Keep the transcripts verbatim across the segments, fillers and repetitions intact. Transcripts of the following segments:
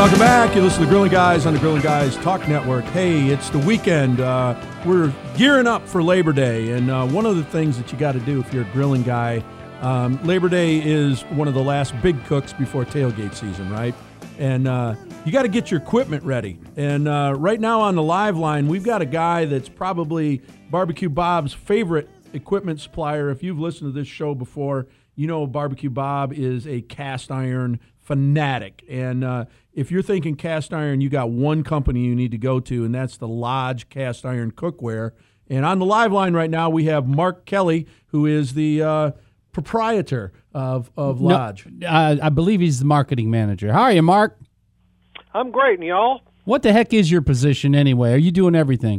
Welcome back. You listen to the Grilling Guys on the Grilling Guys Talk Network. Hey, it's the weekend. Uh, we're gearing up for Labor Day, and uh, one of the things that you got to do if you're a grilling guy, um, Labor Day is one of the last big cooks before tailgate season, right? And uh, you got to get your equipment ready. And uh, right now on the live line, we've got a guy that's probably Barbecue Bob's favorite equipment supplier. If you've listened to this show before, you know Barbecue Bob is a cast iron fanatic. And uh, if you're thinking cast iron, you got one company you need to go to, and that's the Lodge Cast Iron Cookware. And on the live line right now, we have Mark Kelly, who is the uh, proprietor of, of Lodge. No, uh, I believe he's the marketing manager. How are you, Mark? I'm great, and y'all? What the heck is your position anyway? Are you doing everything?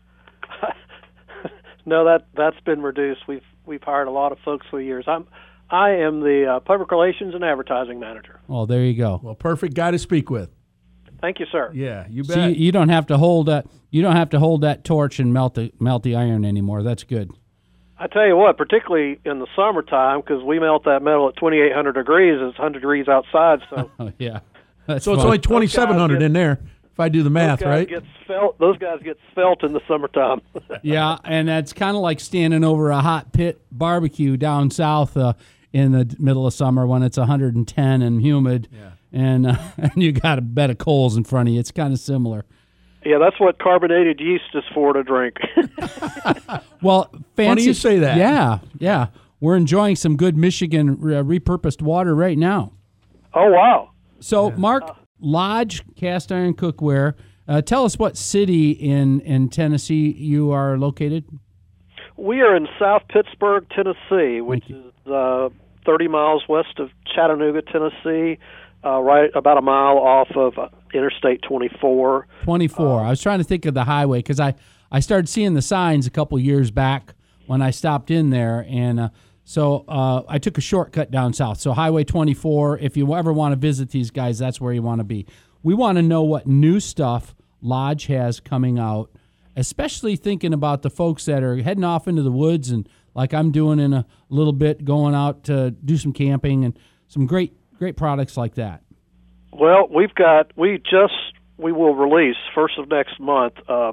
No, that that's been reduced. We've we've hired a lot of folks for years. I'm I am the uh, public relations and advertising manager. Oh, there you go. Well, perfect guy to speak with. Thank you, sir. Yeah, you bet. So you, you don't have to hold that. You don't have to hold that torch and melt the melt the iron anymore. That's good. I tell you what, particularly in the summertime, because we melt that metal at twenty-eight hundred degrees. It's one hundred degrees outside, so oh, yeah. That's so it's fun. only twenty-seven hundred in there. If I do the math, those guys right? Get felt, those guys get felt in the summertime. Yeah, and that's kind of like standing over a hot pit barbecue down south uh, in the middle of summer when it's one hundred ten and humid, Yeah. and uh, and you got a bed of coals in front of you. It's kind of similar. Yeah, that's what carbonated yeast is for, to drink. Well, fancy, Funny you say that. Yeah, yeah. We're enjoying some good Michigan uh, repurposed water right now. Oh, wow. So, Mark, Lodge Cast Iron Cookware, uh, tell us what city in, in Tennessee you are located. We are in South Pittsburgh, Tennessee, which is uh, thirty miles west of Chattanooga, Tennessee, uh, right about a mile off of Interstate twenty-four. twenty-four. Uh, I was trying to think of the highway because I, I started seeing the signs a couple years back when I stopped in there, and uh, so uh, I took a shortcut down south. So Highway twenty-four, if you ever want to visit these guys, that's where you want to be. We want to know what new stuff Lodge has coming out, especially thinking about the folks that are heading off into the woods and like I'm doing in a little bit, going out to do some camping and some great great products like that. Well, we've got, we just, we will release first of next month uh,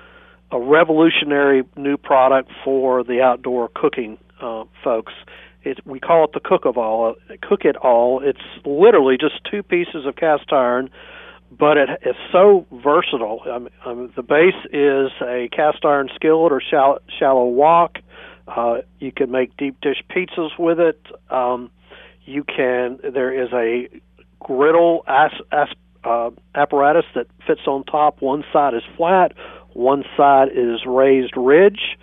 a revolutionary new product for the outdoor cooking uh, folks. It, we call it the Cook of All, Cook It All. It's literally just two pieces of cast iron, but it is so versatile. I mean, I mean, the base is a cast iron skillet or shallow, shallow wok. Uh, you can make deep dish pizzas with it. Um, you can. There is a griddle as, as, uh, apparatus that fits on top. One side is flat, one side is raised ridge,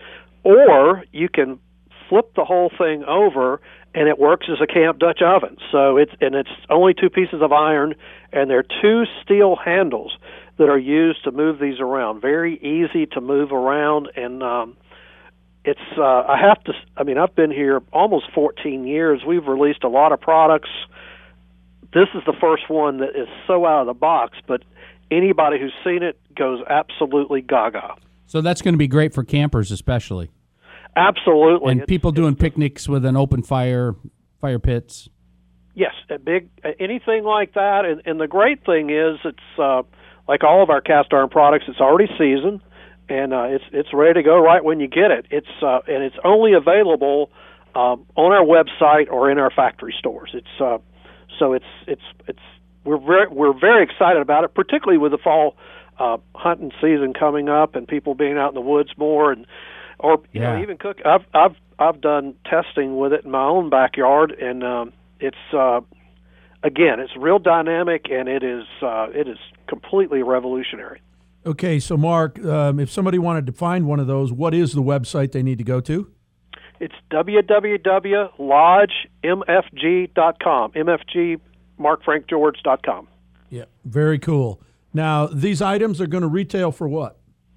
or you can flip the whole thing over and it works as a Camp Dutch oven. So it's and it's only two pieces of iron, and there are two steel handles that are used to move these around. Very easy to move around, and um, it's uh, I have to. I mean, I've been here almost fourteen years. We've released a lot of products. This is the first one that is so out of the box, but anybody who's seen it goes absolutely gaga. So that's going to be great for campers especially. Absolutely. And it's, people doing picnics with an open fire, fire pits. Yes, a big anything like that. And, and the great thing is, it's uh, like all of our cast iron products. It's already seasoned, and uh, it's it's ready to go right when you get it. It's uh, and it's only available um, on our website or in our factory stores. It's uh, so it's it's it's we're very we're very excited about it, particularly with the fall uh, hunting season coming up and people being out in the woods more and. Or you yeah. know, even cook. I've I've I've done testing with it in my own backyard, and um, it's uh, again, it's real dynamic, and it is uh, it is completely revolutionary. Okay, so Mark, um, if somebody wanted to find one of those, what is the website they need to go to? It's w w w dot lodge m f g dot com. M F G mark frank george dot com. Yeah, very cool. Now, these items are going to retail for what?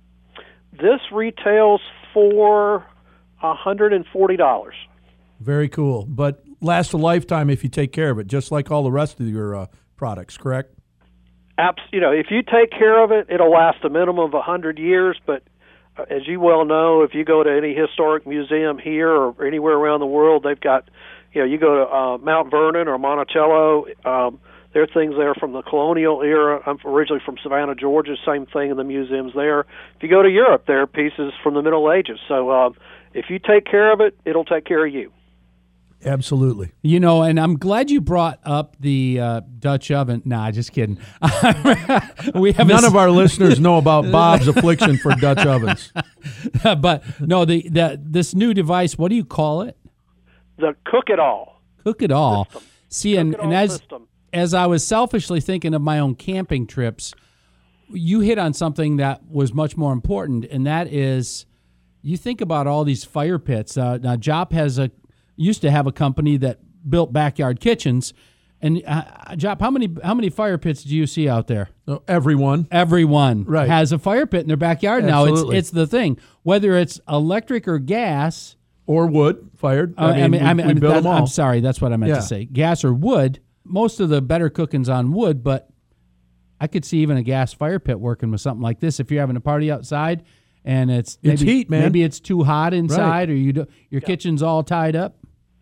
This retails for one hundred forty dollars. Very cool, but lasts a lifetime if you take care of it, just like all the rest of your uh, products, correct? Abs- you know, if you take care of it, it'll last a minimum of one hundred years, but uh, as you well know, if you go to any historic museum here or anywhere around the world, they've got, you know, you go to uh, Mount Vernon or Monticello, um, there are things there from the colonial era. I'm originally from Savannah, Georgia. Same thing in the museums there. If you go to Europe, there are pieces from the Middle Ages. So uh, if you take care of it, it'll take care of you. Absolutely. You know, and I'm glad you brought up the uh, Dutch oven. Nah, just kidding. we have None a, of our listeners know about Bob's affliction for Dutch ovens. But no, the, the this new device, what do you call it? The Cook It All. Cook It All. System. See, and, and as system. as I was selfishly thinking of my own camping trips, you hit on something that was much more important, and that is you think about all these fire pits. Uh, now, Jop has a used to have a company that built backyard kitchens, and uh, Jop, how many how many fire pits do you see out there? No, everyone, everyone right. has a fire pit in their backyard Absolutely. now. It's it's the thing, whether it's electric or gas or wood fired. Uh, I mean, I mean, we, we build them all. I'm sorry, that's what I meant yeah. to say. Gas or wood. Most of the better cooking's on wood, but I could see even a gas fire pit working with something like this. If you're having a party outside and it's maybe, it's heat, man. Maybe it's too hot inside, right. or you do, your yeah. kitchen's all tied up.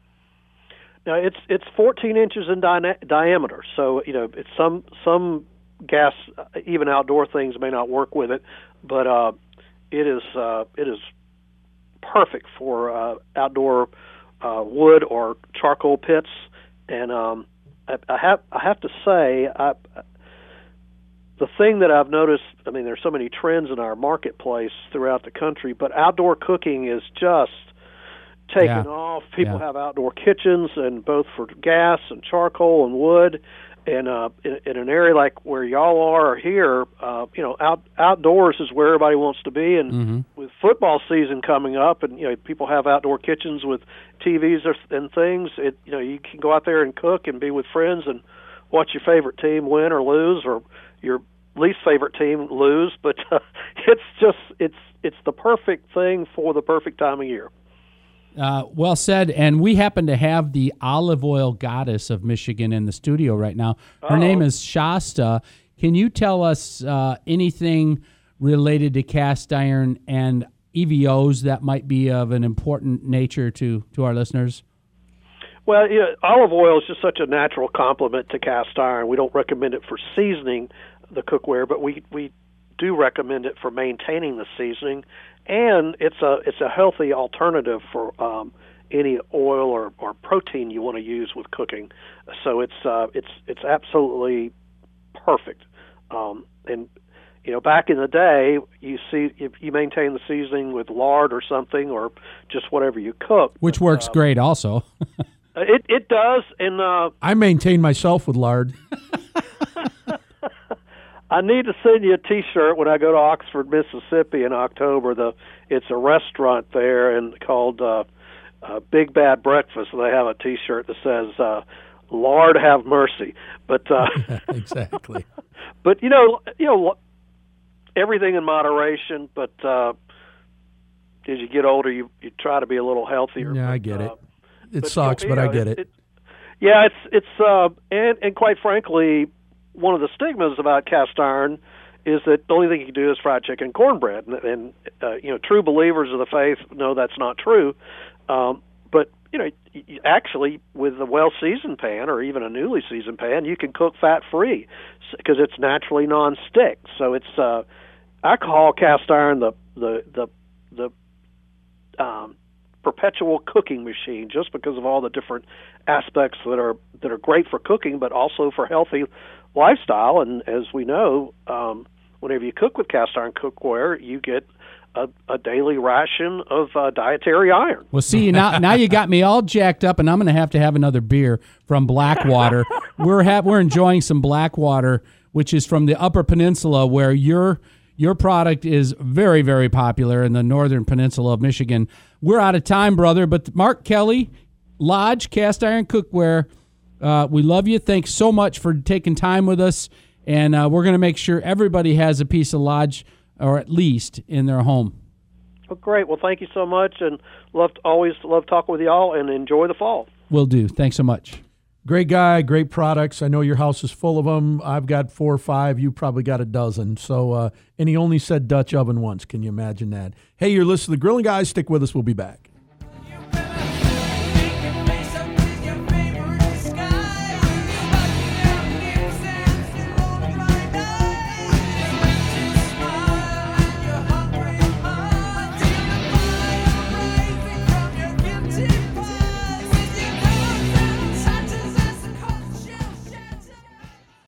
Now it's it's fourteen inches in di- diameter, so you know it's some some gas, even outdoor things may not work with it, but uh, it is uh, it is perfect for uh, outdoor uh, wood or charcoal pits. And um, I, I have I have to say, I, the thing that I've noticed, I mean, there's so many trends in our marketplace throughout the country, but outdoor cooking is just taken yeah. off. People yeah. have outdoor kitchens, and both for gas and charcoal and wood. And uh, in, in an area like where y'all are here, uh, you know, out, outdoors is where everybody wants to be. And mm-hmm. with football season coming up, and you know, people have outdoor kitchens with T Vs or, and things. It, you know, you can go out there and cook and be with friends and watch your favorite team win or lose, or your least favorite team lose. But uh, it's just it's it's the perfect thing for the perfect time of year. Uh, well said. And we happen to have the olive oil goddess of Michigan in the studio right now. Her Uh-oh. name is Shasta. Can you tell us uh, anything related to cast iron and E V Os that might be of an important nature to, to our listeners? Well, you know, olive oil is just such a natural complement to cast iron. We don't recommend it for seasoning the cookware, but we, we do recommend it for maintaining the seasoning. And it's a it's a healthy alternative for um, any oil or, or protein you want to use with cooking. So it's uh, it's it's absolutely perfect. Um, and you know, back in the day, you see if you maintain the seasoning with lard or something, or just whatever you cook, which but, works uh, great also. it it does, and uh, I maintain myself with lard. I need to send you a T-shirt when I go to Oxford, Mississippi in October. The it's a restaurant there and called uh, uh, Big Bad Breakfast. They have a T-shirt that says uh, "Lord have mercy." But uh, exactly. But you know, you know, everything in moderation. But uh, as you get older, you you try to be a little healthier. Yeah, but, I get uh, it. It but, sucks, you know, but I you know, get it. it, it. Yeah, it's it's uh, and and quite frankly, one of the stigmas about cast iron is that the only thing you can do is fried chicken and cornbread, and, and uh, you know, true believers of the faith know that's not true. Um, but you know, actually, with a well-seasoned pan or even a newly seasoned pan, you can cook fat-free because it's naturally non-stick. So it's uh, I call cast iron the the the the um, perpetual cooking machine, just because of all the different aspects that are that are great for cooking, but also for healthy lifestyle. And as we know, um, whenever you cook with cast iron cookware, you get a, a daily ration of uh, dietary iron. Well, see, now now you got me all jacked up, and I'm going to have to have another beer from Blackwater. we're ha- we're enjoying some Blackwater, which is from the Upper Peninsula, where your your product is very, very popular in the Northern Peninsula of Michigan. We're out of time, brother, but Mark Kelly, Lodge Cast Iron Cookware, Uh, we love you. Thanks so much for taking time with us, and uh, we're going to make sure everybody has a piece of Lodge, or at least in their home. Well, great. Well, thank you so much, and love always love talking with y'all, and enjoy the fall. Will do. Thanks so much. Great guy, great products. I know your house is full of them. I've got four or five. You probably got a dozen. So, uh, and he only said Dutch oven once. Can you imagine that? Hey, you're listening to the Grilling Guys. Stick with us. We'll be back.